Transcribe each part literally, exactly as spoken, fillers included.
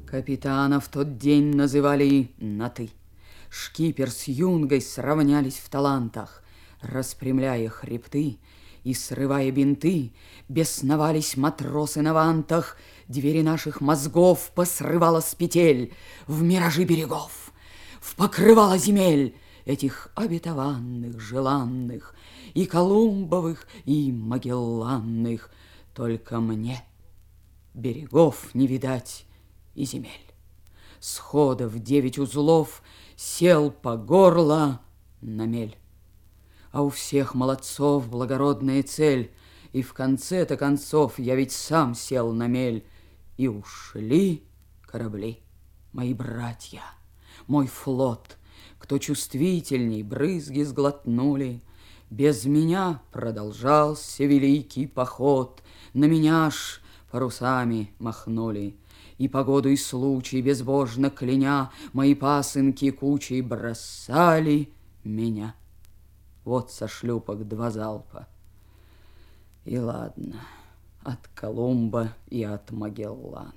Капитана в тот день называли на «ты». Шкипер с юнгой сравнялись в талантах. Распрямляя хребты и срывая бинты, бесновались матросы на вантах. Двери наших мозгов посрывала с петель в миражи берегов, в покрывало земель этих обетованных, желанных, и Колумбовых, и Магелланных. Только мне берегов не видать и земель. Сходов девять узлов сел по горло на мель. А у всех молодцов благородная цель, и в конце-то концов я ведь сам сел на мель. И ушли корабли, мои братья, мой флот. Кто чувствительней, брызги сглотнули. Без меня продолжался великий поход. На меня ж парусами махнули. И погоду, и случай, безбожно кляня, мои пасынки кучей бросали меня. Вот со шлюпок два залпа. И ладно, от Колумба и от Магеллана.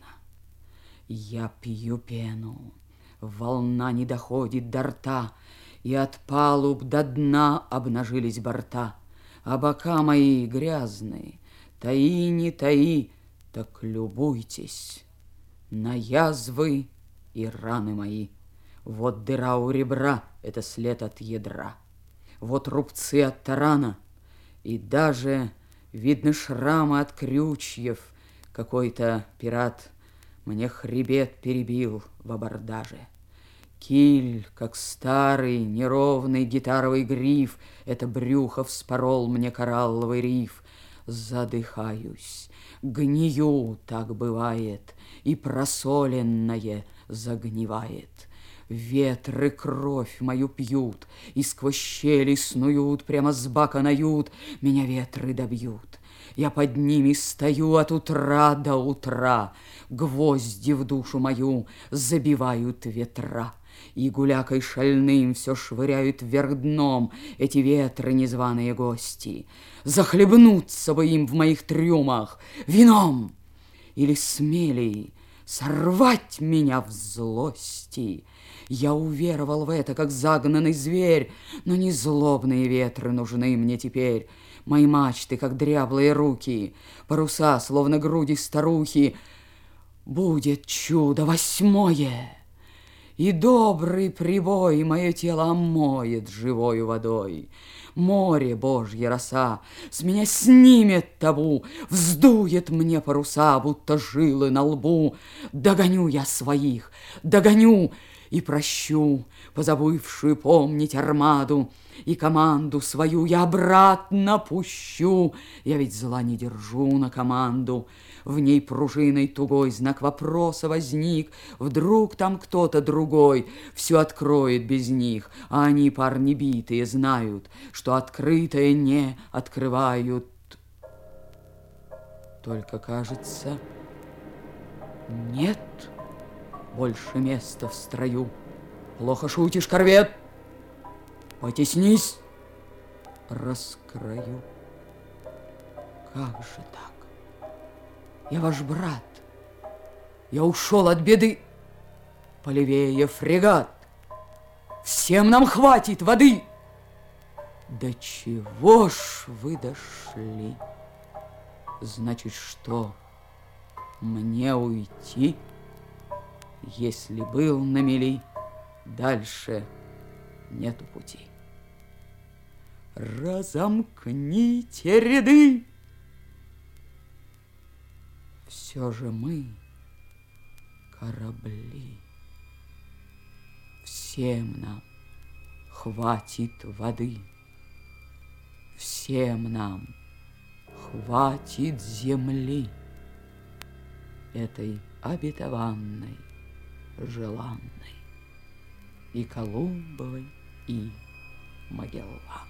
Я пью пену, волна не доходит до рта, и от палуб до дна обнажились борта. А бока мои грязные, таи, не таи, так любуйтесь на язвы и раны мои. Вот дыра у ребра, это след от ядра. Вот рубцы от тарана, и даже видны шрамы от крючьев. Какой-то пират мне хребет перебил в абордаже. Киль, как старый неровный гитаровый гриф, это брюхо вспорол мне коралловый риф. Задыхаюсь, гнию, так бывает, и просоленное загнивает. Ветры кровь мою пьют, и сквозь щели снуют, прямо с бака на ют. Меня ветры добьют. Я под ними стою от утра до утра. Гвозди в душу мою забивают ветра. И гулякой шальным все швыряют вверх дном эти ветры, незваные гости. Захлебнуться бы им в моих трюмах вином, или смелей сорвать меня в злости. Я уверовал в это, как загнанный зверь, но не злобные ветры нужны мне теперь. Мои мачты, как дряблые руки, паруса, словно груди старухи. Будет чудо восьмое, и добрый прибой мое тело омоет живою водой. Море, Божья роса, с меня снимет табу, вздует мне паруса, будто жилы на лбу. Догоню я своих, догоню и прощу позабывшую помнить армаду, и команду свою я обратно пущу. Я ведь зла не держу на команду. В ней пружиной тугой знак вопроса возник. Вдруг там кто-то другой все откроет без них, а они, парни битые, знают, что открытое не открывают. Только, кажется, нет больше места в строю. Плохо шутишь, корвет? Потеснись, раскрою. Как же так? Я ваш брат. Я ушел от беды. Полевее фрегат. Всем нам хватит воды. До чего ж вы дошли? Значит, что, мне уйти? Если был на мели, дальше нету пути. Разомкните ряды. Все же мы корабли. Всем нам хватит воды. Всем нам хватит земли, этой обетованной, желанной, и Колумбовой, и Магеллановой.